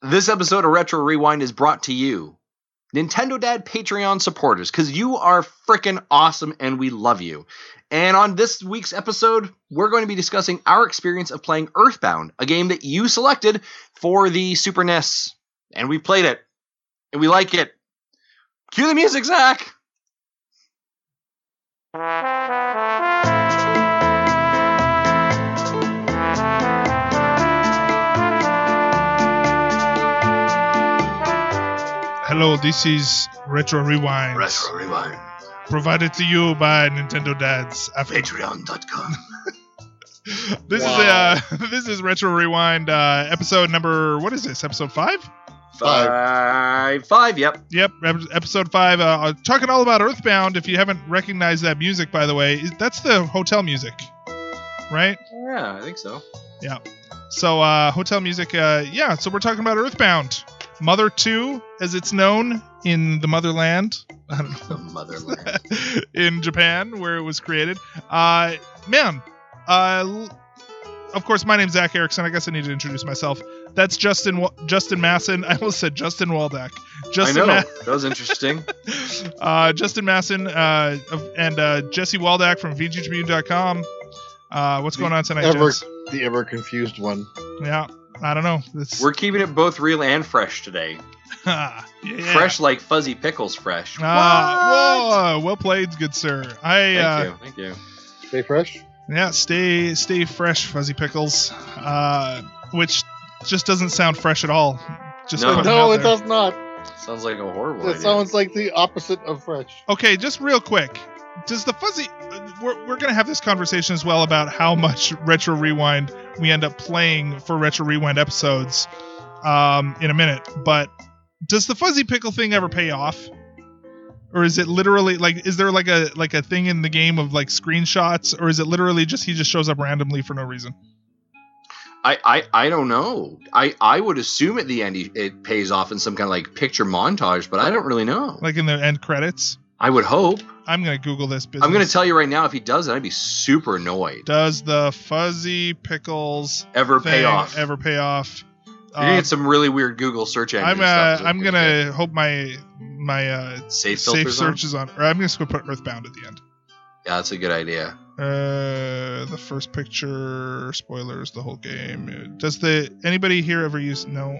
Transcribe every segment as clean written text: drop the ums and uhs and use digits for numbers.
This episode of Retro Rewind is brought to you, Nintendo Dad Patreon supporters, because you are freaking awesome and we love you. And on this week's episode, we're going to be discussing our experience of playing Earthbound, a game that you selected for the Super NES. And we played it. And we like it. Cue the music, Zach! Hello, this is Retro Rewind. Retro Rewind. Provided to you by Nintendo Dads. Patreon.com. This is Retro Rewind, episode number, what is this, episode 5? Five, yep. Yep, episode 5. Talking all about Earthbound. If you haven't recognized that music, by the way, that's the hotel music, right? Yeah, I think so. Yeah. So, hotel music, so we're talking about Earthbound. Mother 2, as it's known in the motherland. I don't know. The motherland. In Japan, where it was created. Of course, my name's Zach Erickson. I guess I need to introduce myself. That's Justin Masson. I almost said Justin Waldeck. That was interesting. Justin Masson and Jesse Waldeck from VGTribune.com. What's going on tonight, Jess? The ever confused one. Yeah. I don't know. We're keeping it both real and fresh today. Yeah. Fresh like Fuzzy Pickles fresh. Whoa, well played, good sir. Thank you. Stay fresh? Yeah, stay fresh, Fuzzy Pickles. Which just doesn't sound fresh at all. No, it does not. Sounds like a horrible idea. It sounds like the opposite of fresh. Okay, just real quick. Does the Fuzzy... We're going to have this conversation as well about how much Retro Rewind we end up playing for Retro Rewind episodes in a minute. But does the Fuzzy Pickle thing ever pay off? Or is it literally is there like a thing in the game of like screenshots, or is it literally just he just shows up randomly for no reason? I don't know. I would assume at the end it pays off in some kind of like picture montage, but I don't really know. Like in the end credits? I would hope. I'm going to Google this business. I'm going to tell you right now, if he does it, I'd be super annoyed. Does the Fuzzy Pickles ever pay off? You're going to get some really weird Google search engine stuff. I'm going to hope my safe search is on. Or I'm just going to put Earthbound at the end. Yeah, that's a good idea. The first picture, spoilers, the whole game. Does anybody here ever use... No.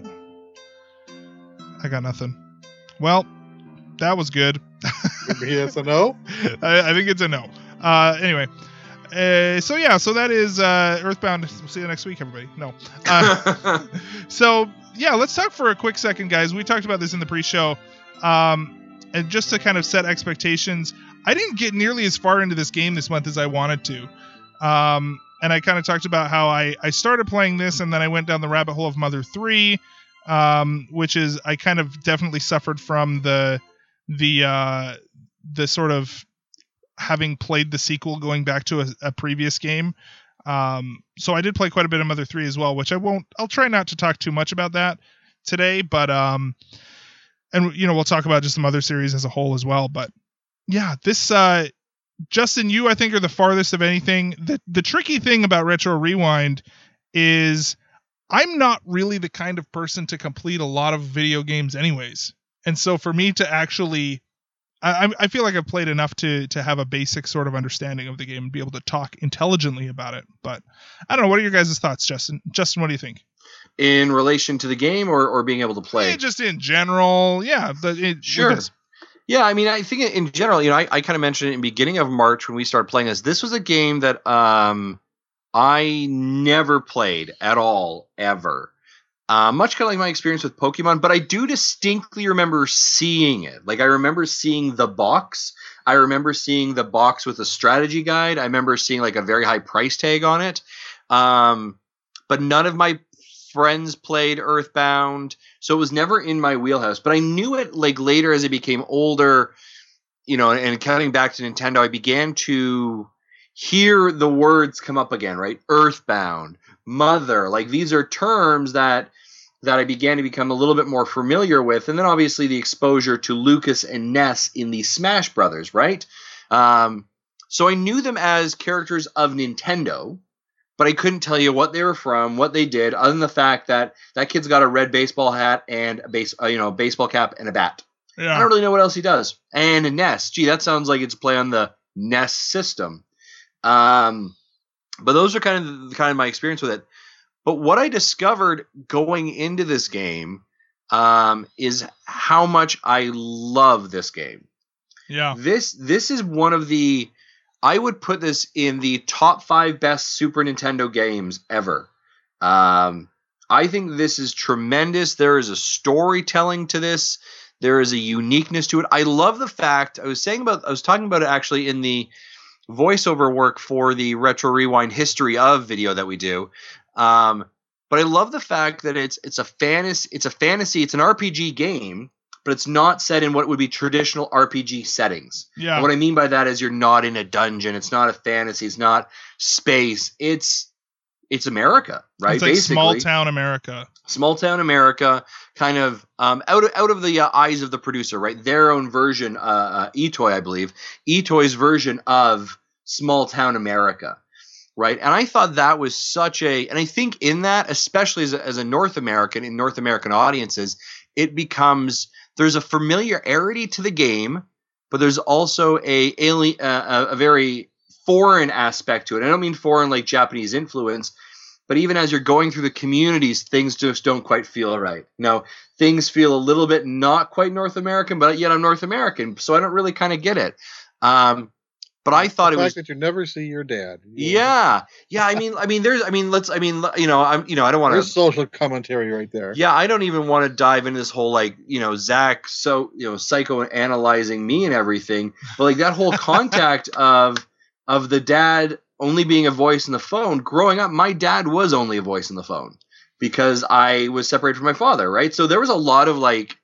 I got nothing. Well, that was good. Maybe it's a no? I think it's a no. Anyway. So that is Earthbound. We'll see you next week, everybody. No. So, yeah, let's talk for a quick second, guys. We talked about this in the pre-show. And just to kind of set expectations, I didn't get nearly as far into this game this month as I wanted to. And I kind of talked about how I started playing this, and then I went down the rabbit hole of Mother 3, which is I kind of definitely suffered from the sort of having played the sequel going back to a previous game. So I did play quite a bit of Mother 3 as well, which I'll try not to talk too much about that today, but and we'll talk about just the Mother series as a whole as well. But yeah, this Justin, you I think are the farthest of anything. The tricky thing about Retro Rewind is I'm not really the kind of person to complete a lot of video games anyways. And so for me to actually, I feel like I've played enough to have a basic sort of understanding of the game and be able to talk intelligently about it. But I don't know. What are your guys' thoughts, Justin? Justin, what do you think? In relation to the game or being able to play? Yeah, just in general. Yeah. Sure. Yeah, I mean, I think in general, I kind of mentioned it in the beginning of March when we started playing this. This was a game that I never played at all, ever. Much kind of like my experience with Pokemon, but I do distinctly remember seeing it. Like, I remember seeing the box. I remember seeing the box with a strategy guide. I remember seeing like a very high price tag on it. But none of my friends played Earthbound, so it was never in my wheelhouse. But I knew it like later as I became older, and cutting back to Nintendo, I began to hear the words come up again, right? Earthbound, Mother, like these are terms that I began to become a little bit more familiar with. And then obviously the exposure to Lucas and Ness in the Smash Brothers, right? So I knew them as characters of Nintendo, but I couldn't tell you what they were from, what they did, other than the fact that that kid's got a red baseball hat and a baseball cap and a bat. Yeah. I don't really know what else he does. And a NES. Gee, that sounds like it's a play on the NES system. But those are kind of my experience with it. But what I discovered going into this game is how much I love this game. Yeah. This is one of the, I would put this in the top 5 best Super Nintendo games ever. I think this is tremendous. There is a storytelling to this. There is a uniqueness to it. I love the fact, I was talking about it actually in the voiceover work for the Retro Rewind history of video that we do. But I love the fact that it's a fantasy, it's an RPG game, but it's not set in what would be traditional RPG settings. Yeah. And what I mean by that is you're not in a dungeon. It's not a fantasy. It's not space. It's America, right? It's like basically, small town America. Small town America, kind of out of the eyes of the producer, right? Their own version, Etoy, I believe, Etoy's version of small town America, right? And I thought that was and I think in that, especially as a North American, in North American audiences, it becomes, there's a familiarity to the game, but there's also a very foreign aspect to it. I don't mean foreign like Japanese influence, but even as you're going through the communities, things just don't quite feel right. No, things feel a little bit not quite North American, but yet I'm North American, so I don't really kind of get it. But I thought the it was fact that you never see your dad. Yeah. I don't want There's to. social commentary right there. Yeah, I don't even want to dive into this whole Zach psychoanalyzing me and everything, but like that whole contact of the dad only being a voice in the phone. Growing up, my dad was only a voice in the phone because I was separated from my father, right? So there was a lot of like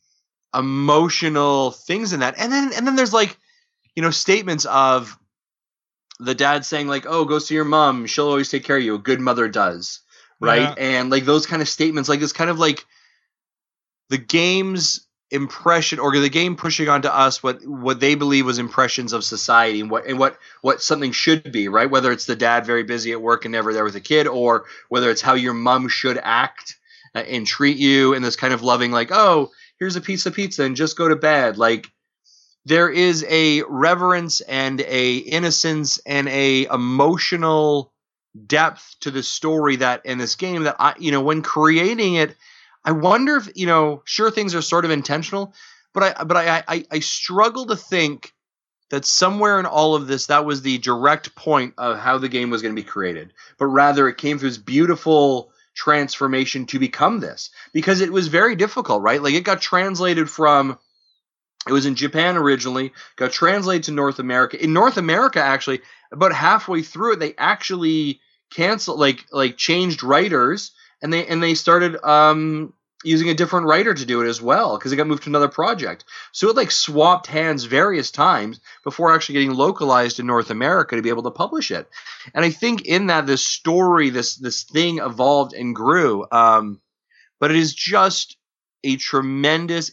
emotional things in that, and then there's like, statements of the dad saying like, "Oh, go see your mom. She'll always take care of you. A good mother does." Right. Yeah. And like those kind of statements, like it's kind of like the game's impression or the game pushing onto us what they believe was impressions of society and what something should be, right? Whether it's the dad very busy at work and never there with a kid, or whether it's how your mom should act and treat you, and this kind of loving like, "Oh, here's a piece of pizza and just go to bed." Like, there is a reverence and a innocence and a emotional depth to the story that in this game that when creating it, I wonder if, sure, things are sort of intentional, but I struggle to think that somewhere in all of this, that was the direct point of how the game was going to be created, but rather it came through this beautiful transformation to become this, because it was very difficult, right? Like it got translated from, it was in Japan originally, got translated to North America. In North America, actually, about halfway through it, they actually canceled, like changed writers, and they started using a different writer to do it as well, because it got moved to another project. So it like swapped hands various times before actually getting localized in North America to be able to publish it. And I think in that, this story, this thing evolved and grew. But it is just a tremendous.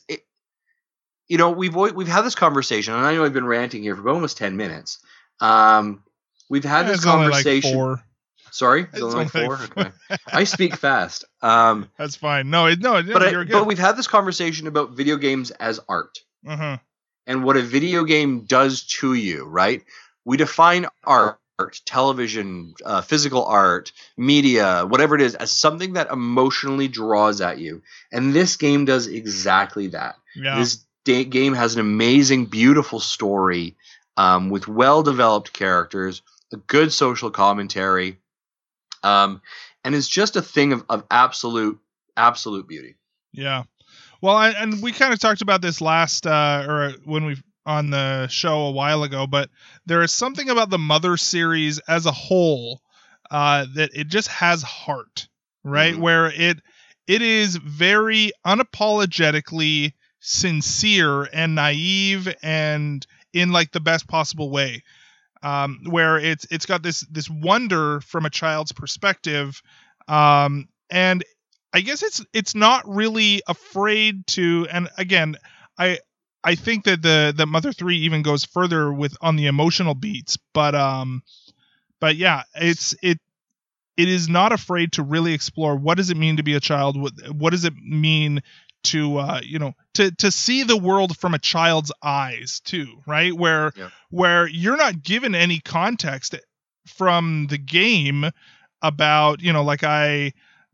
We've had this conversation, and I know I've been ranting here for almost 10 minutes. We've had this conversation. Only like 4. Sorry, it's only like 4. Okay, I speak fast. That's fine. No, you're good. But we've had this conversation about video games as art, and what a video game does to you. Right? We define art, television, physical art, media, whatever it is, as something that emotionally draws at you, and this game does exactly that. Yeah. This game has an amazing, beautiful story with well-developed characters, a good social commentary, and it's just a thing of absolute beauty. Yeah. Well, and we kind of talked about this last or when we on the show a while ago, but there is something about the Mother series as a whole that it just has heart, right? Mm-hmm. Where it is very unapologetically sincere and naive, and in like the best possible way, where it's got this wonder from a child's perspective, and I guess it's not really afraid to. And again, I think that the Mother 3 even goes further on the emotional beats, but yeah, is not afraid to really explore what does it mean to be a child, what does it mean to to see the world from a child's eyes too, right? Where you're not given any context from the game about the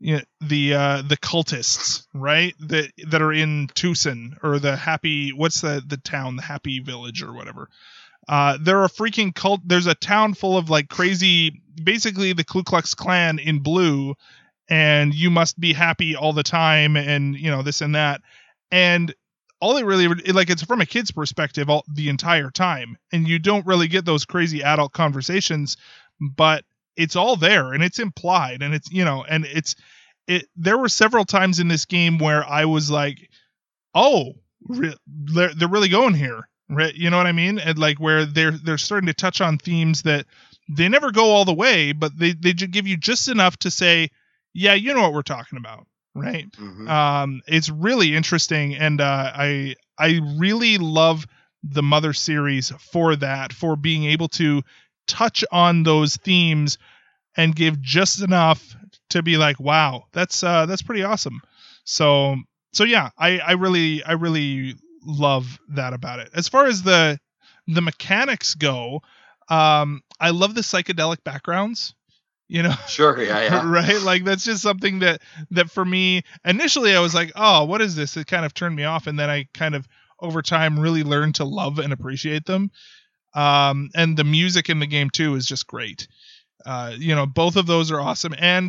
cultists, right, that are in Tucson, or the happy, what's the town, the Happy Village or whatever. They're a freaking cult. There's a town full of like crazy, basically the Ku Klux Klan in blue, and you must be happy all the time, and this and that, and all they really like, it's from a kid's perspective the entire time, and you don't really get those crazy adult conversations, but it's all there and it's implied, and it's and there were several times in this game where I was like, oh, they're really going here. Right, you know what I mean? And like where they're starting to touch on themes that they never go all the way, but they give you just enough to say, yeah, you know what we're talking about, right? Mm-hmm. It's really interesting, and I really love the Mother series for that, for being able to touch on those themes and give just enough to be like, wow, that's pretty awesome. So yeah, I really love that about it. As far as the mechanics go, I love the psychedelic backgrounds, Sure, yeah. Right, like that's just something that for me initially I was like, oh, what is this? It kind of turned me off, and then I kind of over time really learned to love and appreciate them. And the music in the game too is just great. Both of those are awesome. And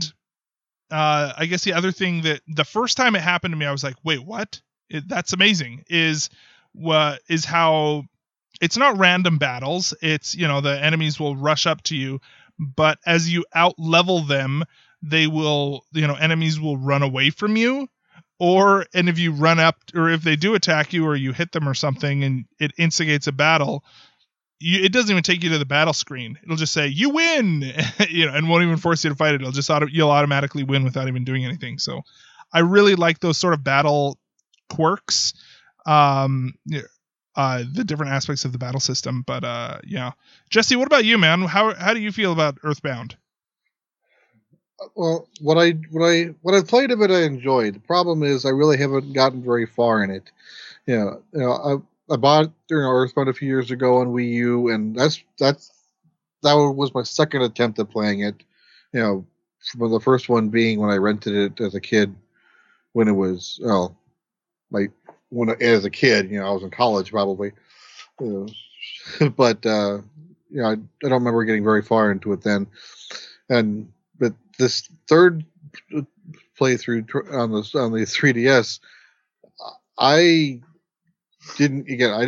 I guess the other thing that the first time it happened to me, I was like, wait, what? That's amazing, is how it's not random battles. It's, the enemies will rush up to you, but as you out level them, they will, enemies will run away from you, and if you run up, or if they do attack you, or you hit them or something and it instigates a battle, it doesn't even take you to the battle screen. It'll just say you win, and won't even force you to fight it. It'll just you'll automatically win without even doing anything. So I really like those sort of battle quirks, the different aspects of the battle system. But yeah, Jesse, what about you, man? How do you feel about Earthbound? Well, what I played of it, I enjoyed. The problem is I really haven't gotten very far in it. I bought Earthbound a few years ago on Wii U, and that was my second attempt at playing it. From the first one being when I rented it as a kid, when it was as a kid, I was in college probably, but I don't remember getting very far into it then. But this third playthrough on the 3DS, I didn't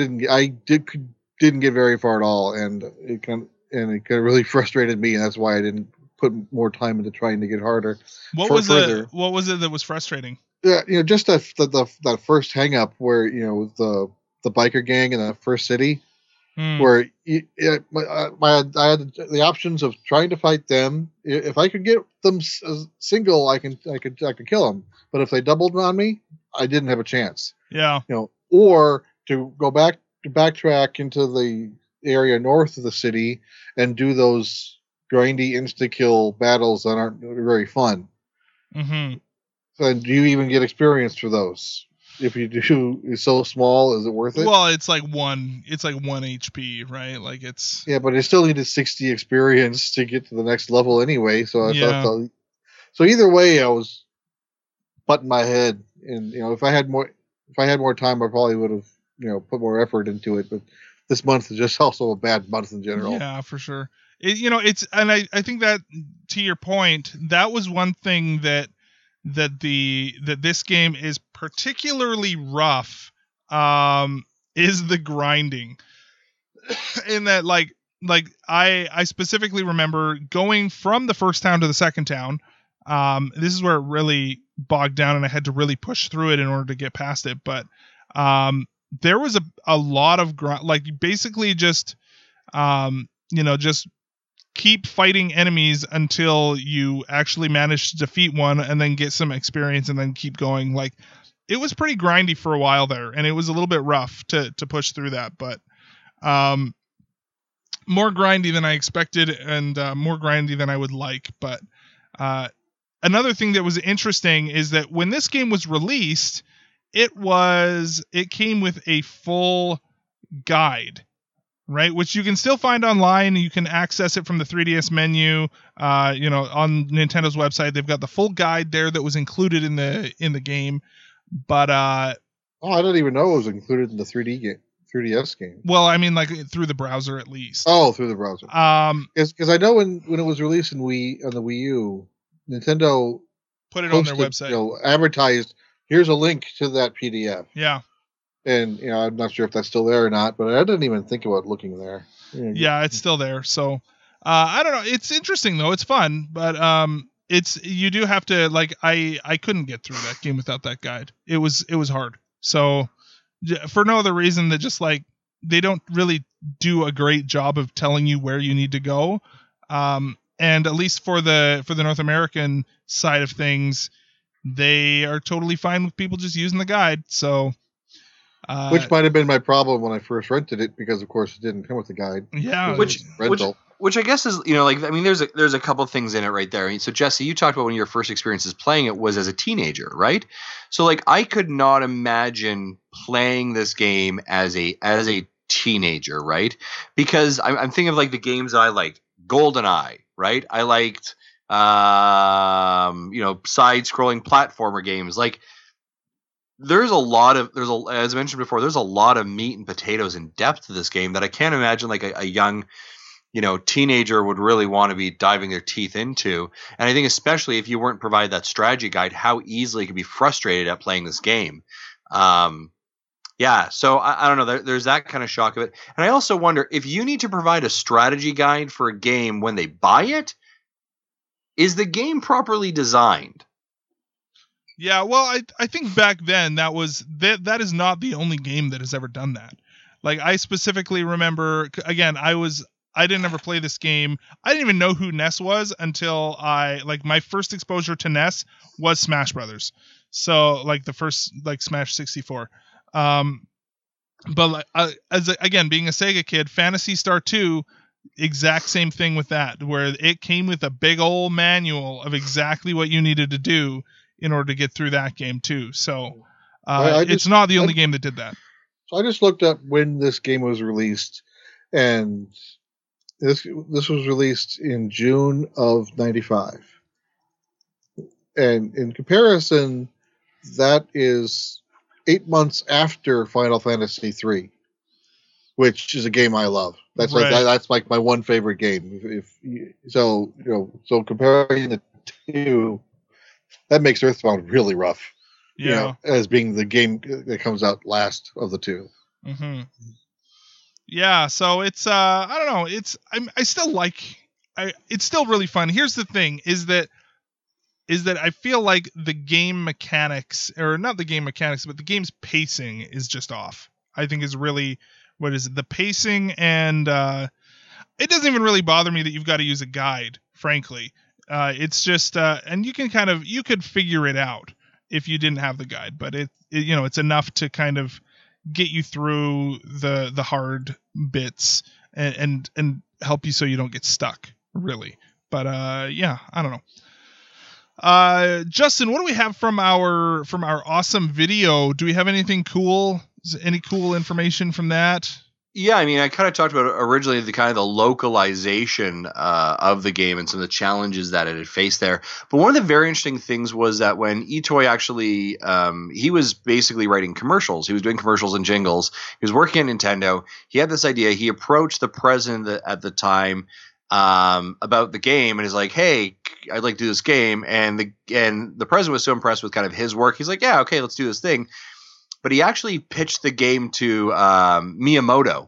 get very far at all, and it kind of really frustrated me, and that's why I didn't put more time into trying to get harder. What was it that was frustrating? Yeah, just that first hang up where the biker gang in that first city, where I had the options of trying to fight them. If I could get them single, I could kill them. But if they doubled on me, I didn't have a chance. Yeah. Or to backtrack into the area north of the city and do those grindy insta-kill battles that aren't very fun. Mm-hmm. And do you even get experience for those? If you do, it's so small, is it worth it? Well, it's like one HP, right? Like it's... Yeah, but it still needed 60 experience to get to the next level anyway. So so either way, I was butting my head, and if I had more time, I probably would have put more effort into it. But this month is just also a bad month in general. Yeah, for sure. I think that, to your point, that was one thing that this game is particularly rough, is the grinding. In that, like I specifically remember going from the first town to the second town. This is where it really bogged down, and I had to really push through it in order to get past it. But there was a lot of basically just just keep fighting enemies until you actually manage to defeat one, and then get some experience, and then keep going. Like, it was pretty grindy for a while there, and it was a little bit rough to push through that, but more grindy than I expected, and more grindy than I would like. But Another thing that was interesting is that when this game was released, it came with a full guide, right? Which you can still find online. You can access it from the 3DS menu. On Nintendo's website, they've got the full guide there that was included in the game. But I didn't even know it was included in the 3DS game. Well, I mean, like through the browser at least. Oh, through the browser. Because I know when it was released on the Wii U, Nintendo put it on their website. Advertised, here's a link to that PDF. Yeah. And I'm not sure if that's still there or not, but I didn't even think about looking there. Yeah, it's still there. So I don't know. It's interesting though. It's fun, but you do have to I couldn't get through that game without that guide. It was hard. So for no other reason that just they don't really do a great job of telling you where you need to go. And at least for the North American side of things, they are totally fine with people just using the guide. So, which might have been my problem when I first rented it, because of course it didn't come with the guide. Yeah, which I guess is there's a couple things in it right there. I mean, so Jesse, you talked about one of your first experiences playing it was as a teenager, right? So I could not imagine playing this game as a teenager, right? Because I'm thinking of the games that I liked. GoldenEye, right? I liked side-scrolling platformer games. As I mentioned before, there's a lot of meat and potatoes and depth to this game that I can't imagine a young teenager would really want to be diving their teeth into. And I think especially if you weren't provided that strategy guide, how easily you could be frustrated at playing this game. So I don't know. There's that kind of shock of it. And I also wonder if you need to provide a strategy guide for a game when they buy it, is the game properly designed? Yeah, well, I think back then that is not the only game that has ever done that. I specifically remember, again, I didn't ever play this game. I didn't even know who NES was until my first exposure to NES was Smash Brothers. So the first Smash 64. But again, being a Sega kid, Phantasy Star 2, exact same thing with that, where it came with a big old manual of exactly what you needed to do in order to get through that game too. So it's not the only game that did that. So I just looked up when this game was released, and this was released in June of 95. And in comparison, that is 8 months after Final Fantasy III, which is a game I love. That's right. That's my one favorite game. So comparing the two, that makes Earthbound really rough. Yeah, as being the game that comes out last of the two. Mm-hmm. Yeah, so it's I don't know. It's still really fun. Here's the thing: is that I feel like the game mechanics, or not the game mechanics, but the game's pacing is just off. I think is really what is it? The pacing, and it doesn't even really bother me that you've got to use a guide. Frankly, it's just and you could figure it out if you didn't have the guide, but it's enough to kind of get you through the hard bits and help you so you don't get stuck, really. But I don't know. Justin, what do we have from our awesome video? Do we have anything cool? Any cool information from that? Yeah, I mean, I kind of talked about originally the localization of the game and some of the challenges that it had faced there. But one of the very interesting things was that when Itoi actually, he was basically writing commercials. He was doing commercials and jingles. He was working at Nintendo. He had this idea. He approached the president at the time about the game and is like, "Hey, I'd like to do this game." And the president was so impressed with kind of his work. He's like, "Yeah, okay, let's do this thing." But he actually pitched the game to Miyamoto.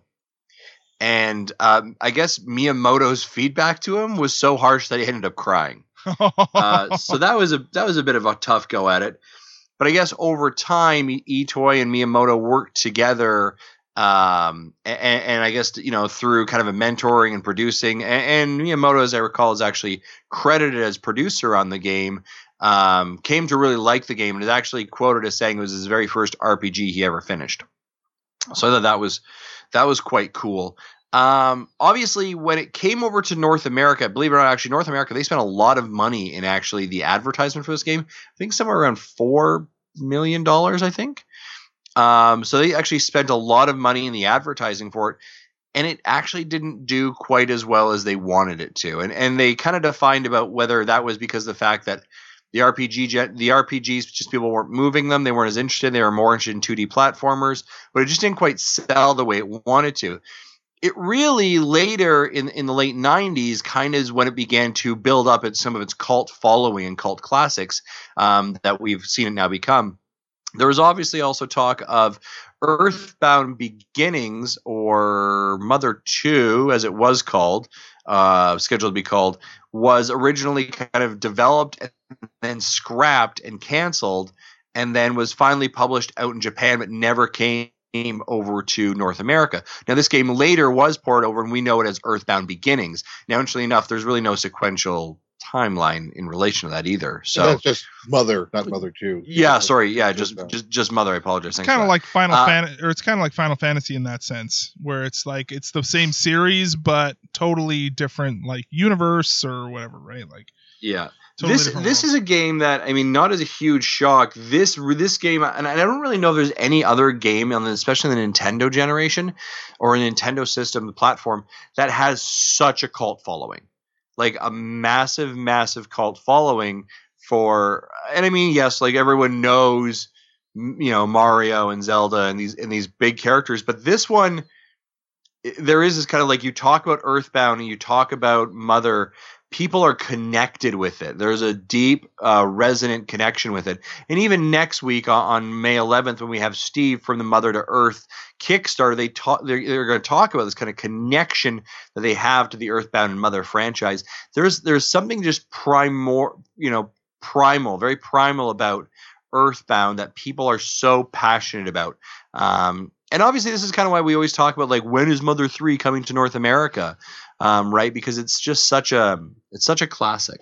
And I guess Miyamoto's feedback to him was so harsh that he ended up crying. So that was a bit of a tough go at it. But I guess over time, Itoi and Miyamoto worked together, and I guess through kind of a mentoring and producing. And Miyamoto, as I recall, is actually credited as producer on the game. Came to really like the game and is actually quoted as saying it was his very first RPG he ever finished. So I thought that was quite cool. Obviously, when it came over to North America, believe it or not, actually North America, they spent a lot of money in actually the advertisement for this game. I think somewhere around $4 million, I think. So they actually spent a lot of money in the advertising for it, and it actually didn't do quite as well as they wanted it to. And they kind of defined about whether that was because of the fact that the RPGs, just people weren't moving them. They weren't as interested. They were more interested in 2D platformers, but it just didn't quite sell the way it wanted to. It really later in the late 90s kind of is when it began to build up some of its cult following and cult classics that we've seen it now become. There was obviously also talk of Earthbound Beginnings, or Mother 2, as it was called, scheduled to be called, was originally kind of developed and then scrapped and canceled, and then was finally published out in Japan, but never came over to North America. Now, this game later was ported over, and we know it as Earthbound Beginnings. Now, interestingly enough, there's really no sequential timeline in relation to that either. So that's just Mother, not Mother 2. Yeah, sorry. Yeah, just Mother. I apologize. It's kind of like Final Fantasy, or it's kind of like Final Fantasy in that sense, where it's like it's the same series but totally different, like universe or whatever, right? Like, yeah. Totally this is a game that, I mean, not as a huge shock. This game, and I don't really know if there's any other game on especially the Nintendo generation or a Nintendo system, the platform, that has such a cult following. Like a massive, massive cult following for, and I mean, yes, like everyone knows, Mario and Zelda and these big characters, but this one, there is this kind of like, you talk about Earthbound and you talk about Mother, people are connected with it. There's a deep, resonant connection with it. And even next week on May 11th, when we have Steve from the Mother to Earth Kickstarter, they're going to talk about this kind of connection that they have to the Earthbound and Mother franchise. There's something just primal, very primal about Earthbound that people are so passionate about. And obviously, this is kind of why we always talk about, like, when is Mother 3 coming to North America? Right? Because it's just such a classic.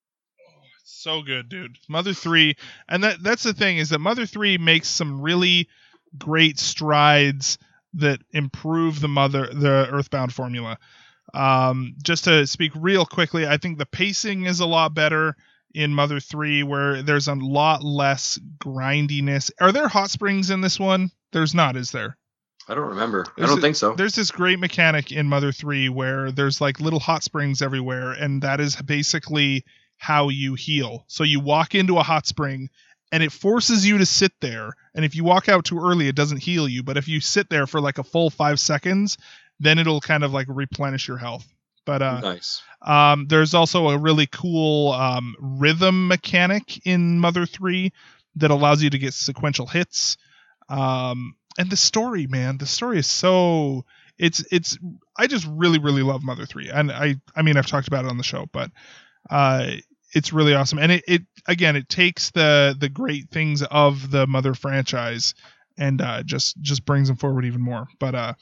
So good, dude. Mother 3, and that's the thing, is that Mother 3 makes some really great strides that improve the Earthbound formula. Just to speak real quickly, I think the pacing is a lot better in Mother 3, where there's a lot less grindiness. Are there hot springs in this one? There's not, is there? I don't remember. I don't think so. There's this great mechanic in Mother 3 where there's like little hot springs everywhere, and that is basically how you heal. So you walk into a hot spring and it forces you to sit there, and if you walk out too early it doesn't heal you, but if you sit there for like a full 5 seconds, then it'll kind of like replenish your health. But nice. There's also a really cool rhythm mechanic in Mother 3 that allows you to get sequential hits. And the story, man, is so it's I just really, really love Mother 3. And I mean, I've talked about it on the show, but it's really awesome. And it takes the great things of the Mother franchise and just brings them forward even more. But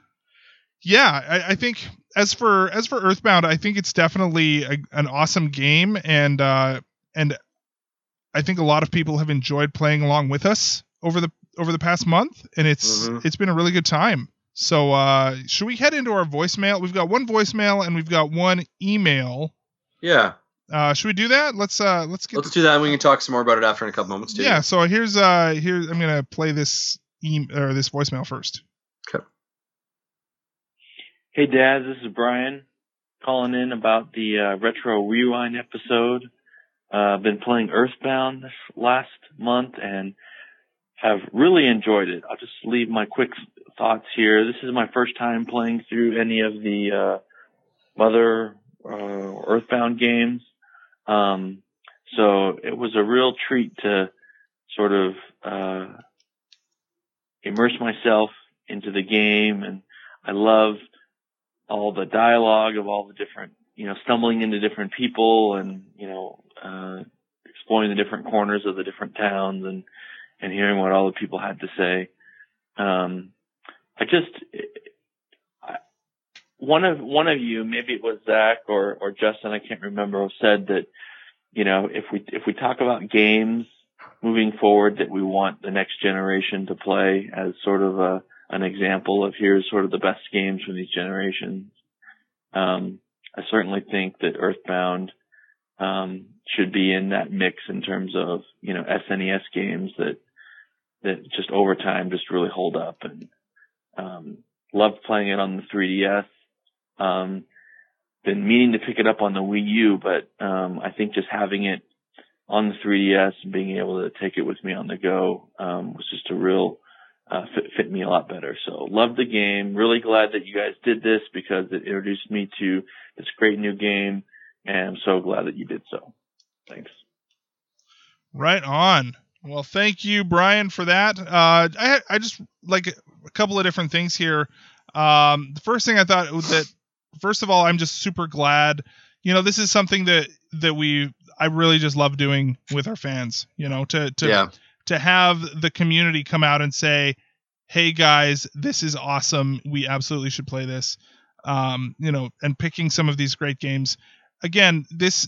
yeah, I think as for Earthbound, I think it's definitely an awesome game, and I think a lot of people have enjoyed playing along with us over the past month, and it's been a really good time. So should we head into our voicemail? We've got one voicemail and we've got one email. Yeah. Should we do that? Let's do that, and we can talk some more about it after in a couple moments too. Yeah. So here's I'm gonna play this this voicemail first. Okay. Hey Dad, this is Brian calling in about the Retro Rewind episode. I've been playing Earthbound this last month and have really enjoyed it. I'll just leave my quick thoughts here. This is my first time playing through any of the Mother Earthbound games. So it was a real treat to sort of immerse myself into the game, and I love all the dialogue of all the different, stumbling into different people and, exploring the different corners of the different towns and hearing what all the people had to say. One of you, maybe it was Zach or Justin, I can't remember, said that, if we talk about games moving forward that we want the next generation to play as sort of a an example of here's sort of the best games from these generations. I certainly think that Earthbound should be in that mix in terms of, SNES games that just over time just really hold up, and loved playing it on the 3DS. Been meaning to pick it up on the Wii U, but I think just having it on the 3DS and being able to take it with me on the go was just a real fit me a lot better. So loved the game. Really glad that you guys did this because it introduced me to this great new game, and I'm so glad that you did so. Thanks. Right on. Well, thank you, Brian, for that. I just like a couple of different things here. The first thing I thought that, first of all, I'm just super glad. This is something that I really just love doing with our fans. To have the community come out and say, "Hey guys, this is awesome. We absolutely should play this." And picking some of these great games. Again, his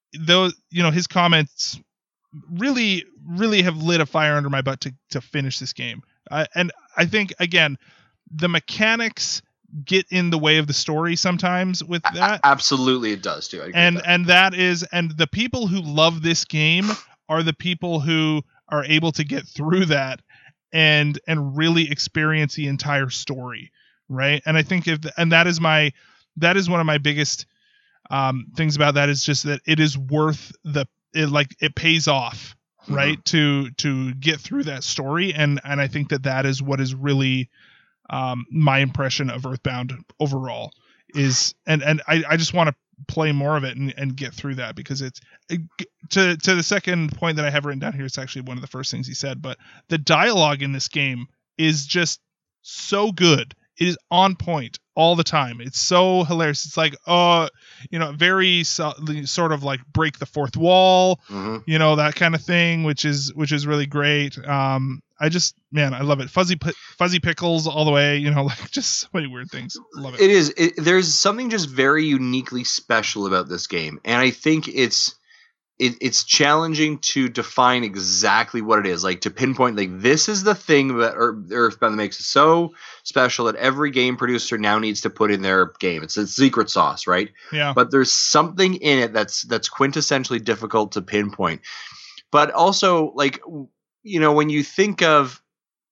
comments really, really have lit a fire under my butt to finish this game. And I think, again, the mechanics get in the way of the story sometimes with that. Absolutely, it does too. And the people who love this game are the people who are able to get through that and really experience the entire story, right? And I think that is one of my biggest things about that is just that it is worth it pays off, right? Mm-hmm. To get through that story, and I think that is what is really my impression of Earthbound overall is, and I just want to play more of it and get through that, because it's to the second point that I have written down here. It's actually one of the first things he said, but the dialogue in this game is just so good. It is on point all the time. It's so hilarious. It's like, very sort of like break the fourth wall, mm-hmm. That kind of thing, which is really great. I love it. Fuzzy pickles all the way, just so many weird things. Love it. It is. There's something just very uniquely special about this game, and I think it's challenging to define exactly what it is, like to pinpoint, like this is the thing that Earthbound that makes it so special that every game producer now needs to put in their game. It's a secret sauce, right? Yeah. But there's something in it that's quintessentially difficult to pinpoint. But also, like, when you think of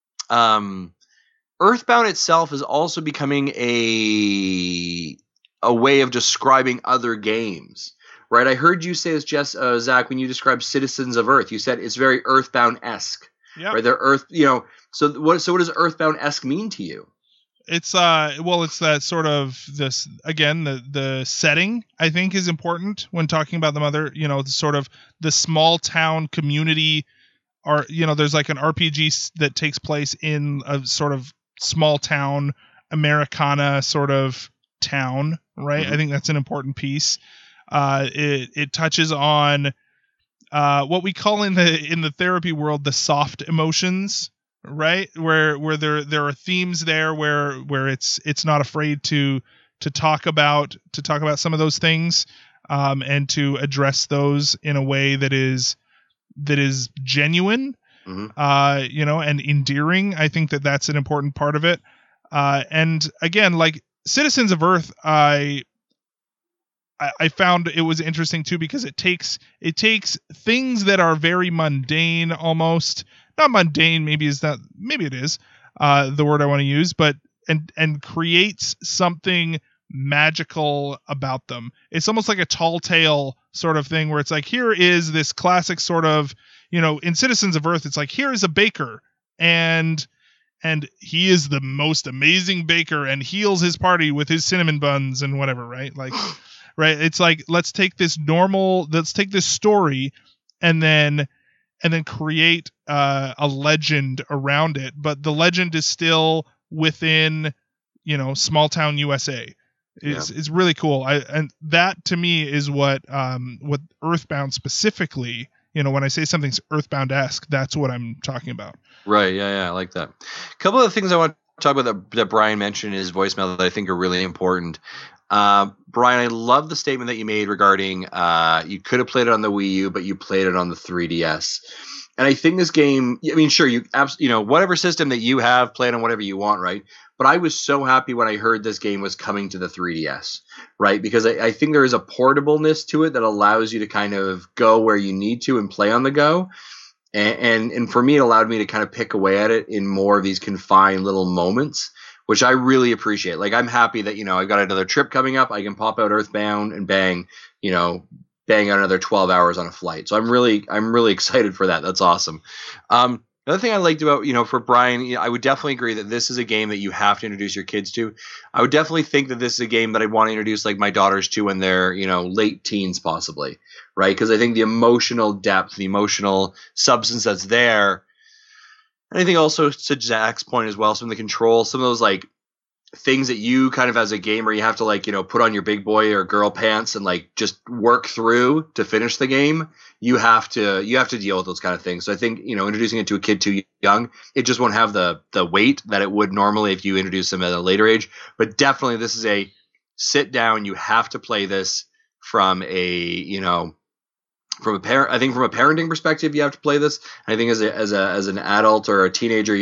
Earthbound itself is also becoming a way of describing other games. Right, I heard you say this, Zach, when you described Citizens of Earth. You said it's very Earthbound-esque. Yeah. Right, they're Earth. So what does Earthbound-esque mean to you? It's it's that sort of this, again, the setting I think is important when talking about the mother. Sort of the small town community. There's like an RPG that takes place in a sort of small town Americana sort of town. Right, mm-hmm. I think that's an important piece. It touches on what we call in the therapy world the soft emotions, right? Where there are themes there where it's not afraid to talk about some of those things, and to address those in a way that is genuine, mm-hmm. And endearing. I think that's an important part of it. And again, like Citizens of Earth, I found it was interesting too, because it takes things that are very mundane, almost not mundane. Maybe it is the word I want to use, but and creates something magical about them. It's almost like a tall tale sort of thing, where it's like, here is this classic sort of, in Citizens of Earth, it's like, here is a baker, and he is the most amazing baker and heals his party with his cinnamon buns and whatever, right? Like. Right, it's like, let's take this story and then create a legend around it, but the legend is still within small town USA. It's really cool. And that to me is what Earthbound specifically, when I say something's Earthbound-esque, that's what I'm talking about. Right. Yeah. I like that. A couple of things I want to talk about that Brian mentioned in his voicemail that I think are really important. Brian, I love the statement that you made regarding you could have played it on the Wii U, but you played it on the 3DS. And I think this game, I mean, sure, whatever system that you have, play it on whatever you want, right? But I was so happy when I heard this game was coming to the 3DS, right? Because I think there is a portableness to it that allows you to kind of go where you need to and play on the go. And for me, it allowed me to kind of pick away at it in more of these confined little moments, which I really appreciate. Like, I'm happy that, I've got another trip coming up. I can pop out Earthbound and bang out another 12 hours on a flight. So I'm really excited for that. That's awesome. Another thing I liked about, for Brian, I would definitely agree that this is a game that you have to introduce your kids to. I would definitely think that this is a game that I'd want to introduce like my daughters to when they're, late teens possibly, right? Because I think the emotional depth, the emotional substance that's there, and I think also to Zach's point as well, some of the control, some of those like things that you kind of as a gamer, you have to like, put on your big boy or girl pants and like just work through to finish the game. You have to deal with those kind of things. So I think, introducing it to a kid too young, it just won't have the weight that it would normally if you introduce them at a later age. But definitely this is a sit down. You have to play this from a, from a parent. I think from a parenting perspective, you have to play this. And I think as an adult or a teenager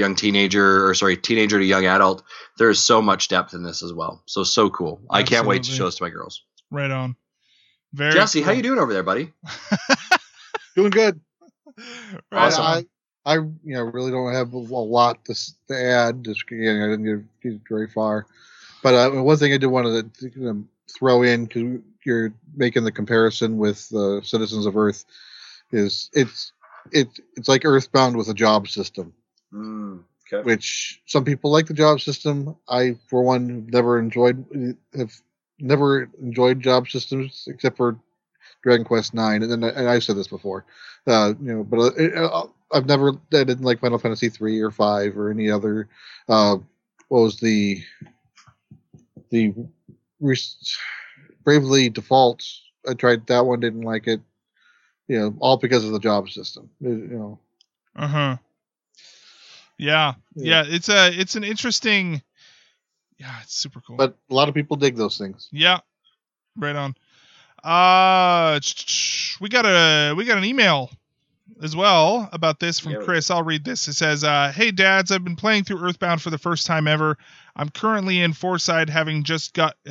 to young adult, there is so much depth in this as well. So cool. Absolutely. I can't wait to show this to my girls. Right on. Very Jesse, cool. how you doing over there, buddy? Doing good. Right awesome. I really don't have a lot to add. Just again, I didn't get very far. But one thing I did want to throw in, because you're making the comparison with Citizens of Earth, is it's like Earthbound with a job system. Okay. Which some people like the job system. I, for one, have never enjoyed job systems except for Dragon Quest IX, and I've said this before, but I didn't like Final Fantasy 3 or 5 or any other. What was the Bravely Default? I tried that one, didn't like it. All because of the job system. Yeah. It's an interesting. Yeah, it's super cool. But a lot of people dig those things. Yeah, right on. We got an email as well about this from Chris. I'll read this. It says, "Hey dads, I've been playing through Earthbound for the first time ever. I'm currently in Forside, having just gotten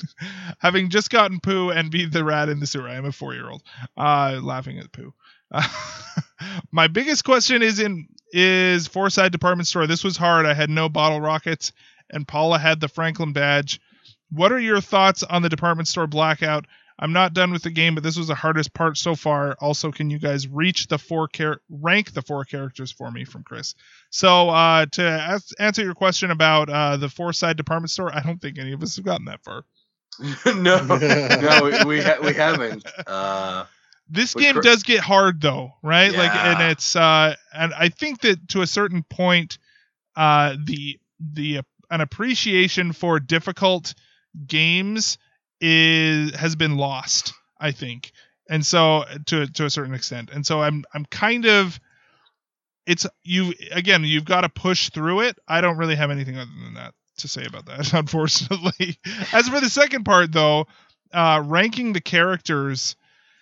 Pooh and beat the rat in the sewer. I am a 4-year-old, laughing at Pooh. My biggest question is Forside department store. This was hard. I had no bottle rockets, and Paula had the Franklin badge. What are your thoughts on the department store blackout? I'm not done with the game, but this was the hardest part so far. Also, can you guys rank the 4 characters for me?" From Chris. So to answer your question about the Forside department store, I don't think any of us have gotten that far. No, we haven't. This game does get hard though, right? Yeah. Like, and it's and I think that to a certain point, an appreciation for difficult games has been lost, I think, and so to a certain extent, and so I'm kind of, you've got to push through it. I don't really have anything other than that to say about that, unfortunately. As for the second part, though, ranking the characters,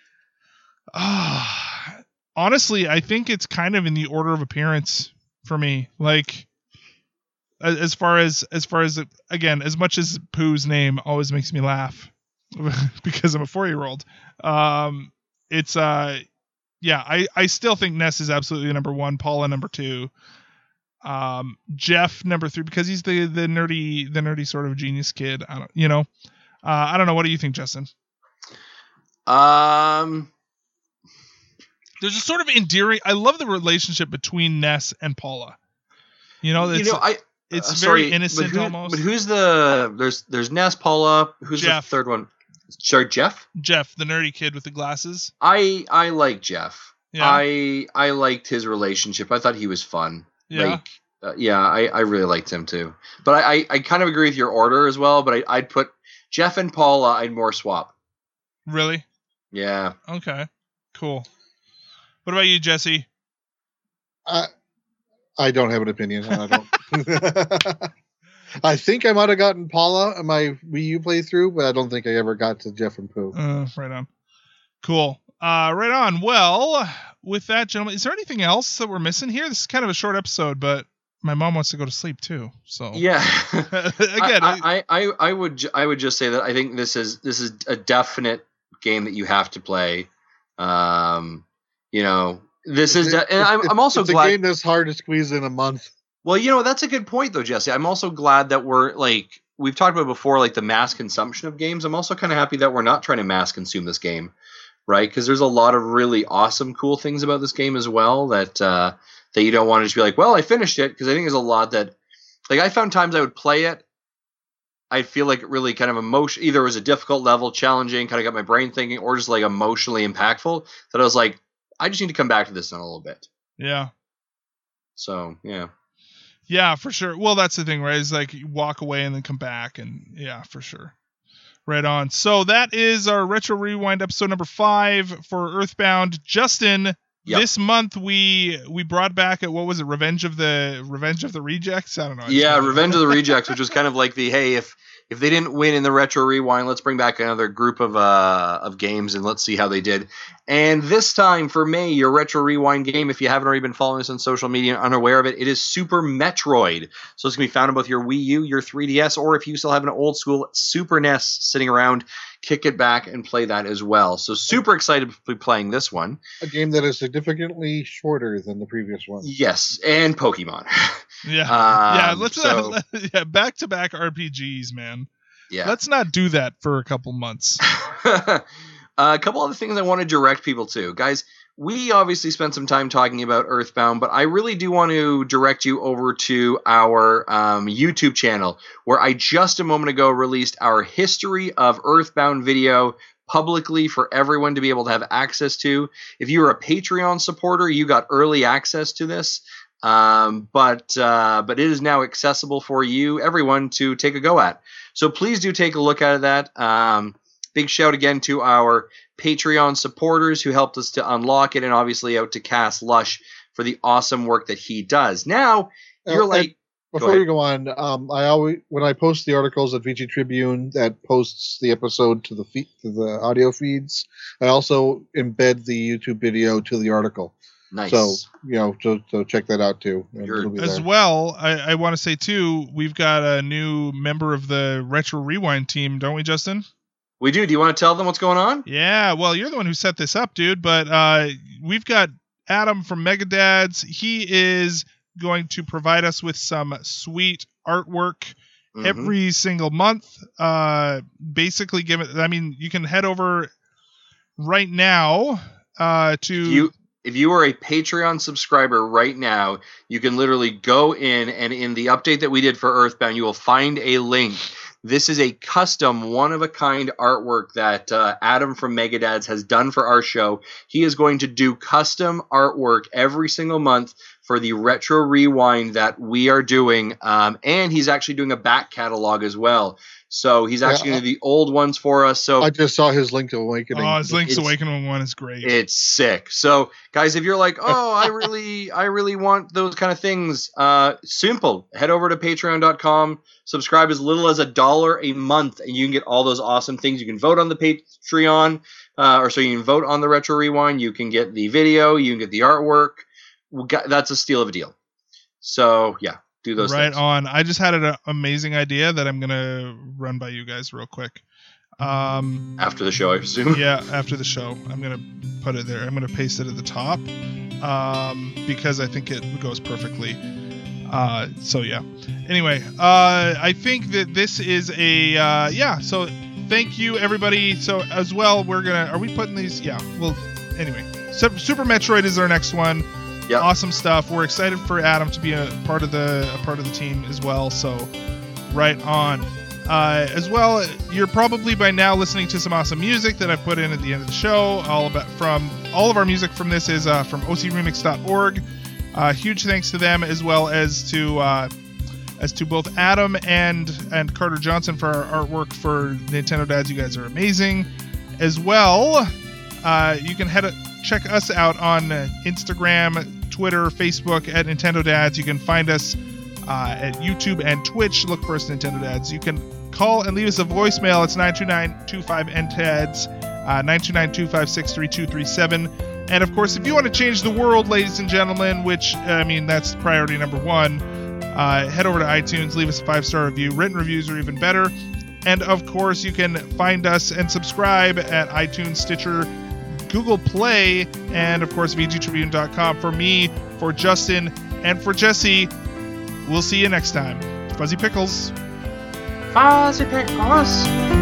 honestly, I think it's kind of in the order of appearance for me. Like, as far as again, as much as Pooh's name always makes me laugh because I'm a 4-year-old, it's I still think Ness is absolutely number 1, Paula number 2, Jeff number 3, because he's the nerdy sort of genius kid. I don't know. What do you think, Justin? There's a sort of endearing. I love the relationship between Ness and Paula. It's very innocent almost. But who's there's Ness, Paula. Who's Jeff. The third one? Sorry, Jeff? Jeff, the nerdy kid with the glasses. I like Jeff. Yeah. I liked his relationship. I thought he was fun. Yeah. I really liked him too. But I kind of agree with your order as well, but I'd put Jeff and Paula, I'd more swap. Really? Yeah. Okay. Cool. What about you, Jesse? I don't have an opinion. I don't. I think I might have gotten Paula in my Wii U playthrough, but I don't think I ever got to Jeff and Pooh. Right on. Cool. Right on. Well, with that, gentlemen, is there anything else that we're missing here? This is kind of a short episode, but my mom wants to go to sleep too. So yeah, again, I would just say that I think this is a definite game that you have to play. You know, this is, and I'm also glad. It's a game that's hard to squeeze in a month. Well, you know, that's a good point though, Jesse. I'm also glad that we've talked about before, like the mass consumption of games. I'm also kind of happy that we're not trying to mass consume this game, right? Because there's a lot of really awesome, cool things about this game as well that you don't want to just be like, well, I finished it, because I think there's a lot that, like, I found times I would play it, I feel like it really kind of either it was a difficult level, challenging, kind of got my brain thinking, or just like emotionally impactful, that I was like, I just need to come back to this in a little bit. Yeah. So, yeah. Yeah, for sure. Well, that's the thing, right? Is like you walk away and then come back, and yeah, for sure. Right on. So that is our Retro Rewind episode number 5 for Earthbound. Justin, this month we brought back what was it? Revenge of the Rejects? I don't know. Yeah, Revenge of the Rejects, which was kind of like the, hey, if they didn't win in the Retro Rewind, let's bring back another group of games and let's see how they did. And this time for May, your Retro Rewind game, if you haven't already been following us on social media and unaware of it, it is Super Metroid. So it's going to be found on both your Wii U, your 3DS, or if you still have an old school Super NES sitting around, kick it back and play that as well. So super excited to be playing this one. A game that is significantly shorter than the previous one. Yes, and Pokemon. Yeah. Let's back-to-back RPGs, man. Yeah. Let's not do that for a couple months. A couple other things I want to direct people to. Guys, we obviously spent some time talking about Earthbound, but I really do want to direct you over to our YouTube channel, where I just a moment ago released our History of Earthbound video publicly for everyone to be able to have access to. If you were a Patreon supporter, you got early access to this. But it is now accessible for you, everyone, to take a go at. So please do take a look at that. Big shout again to our Patreon supporters who helped us to unlock it, and obviously out to Cass Lush for the awesome work that he does. Now, you're like... Before you go on, when I post the articles at VG Tribune that posts the episode to the audio feeds, I also embed the YouTube video to the article. Nice. So, so check that out too. As well, I want to say too, we've got a new member of the Retro Rewind team, don't we, Justin? We do. Do you want to tell them what's going on? Yeah, well, you're the one who set this up, dude, but we've got Adam from Megadads. He is going to provide us with some sweet artwork every single month. Basically, you can head over right now to... If you are a Patreon subscriber right now, you can literally go in, and in the update that we did for Earthbound, you will find a link. This is a custom, one-of-a-kind artwork that Adam from Megadads has done for our show. He is going to do custom artwork every single month for the Retro Rewind that we are doing, and he's actually doing a back catalog as well. So he's actually going to do the old ones for us. So I just saw his Link's Awakening. Oh, his Link's Awakening one is great. It's sick. So guys, if you're like, oh, I really want those kind of things, simple. Head over to patreon.com, subscribe as little as $1 a month, and you can get all those awesome things. You can vote on the Patreon, so you can vote on the Retro Rewind. You can get the video. You can get the artwork. That's a steal of a deal. So yeah. Do those right things. On. I just had an amazing idea that I'm gonna run by you guys real quick. After the show, I presume. Yeah, after the show, I'm gonna put it there. I'm gonna paste it at the top because I think it goes perfectly. So yeah. Anyway, I think that this is a So thank you everybody. So as well, are we putting these? Yeah. Well, anyway, Super Metroid is our next one. Yep. Awesome stuff. We're excited for Adam to be a part of the team as well. So, right on. As well, you're probably by now listening to some awesome music that I put in at the end of the show. All of our music from this is from ocremix.org. Huge thanks to them, as well as to both Adam and Carter Johnson for our artwork for Nintendo Dads. You guys are amazing. As well, you can check us out on Instagram, Twitter, Facebook at Nintendo Dads. You can find us at YouTube and Twitch. Look for us, Nintendo Dads. You can call and leave us a voicemail. It's 929-25-NTADS, 929-256-3237. And of course, if you want to change the world, ladies and gentlemen, which, I mean, that's priority number one, head over to iTunes, leave us a 5-star review. Written reviews are even better. And of course, you can find us and subscribe at iTunes, Stitcher, Google Play, and of course, VGTribune.com. For me, for Justin, and for Jesse, we'll see you next time. Fuzzy Pickles. Fuzzy Pickles.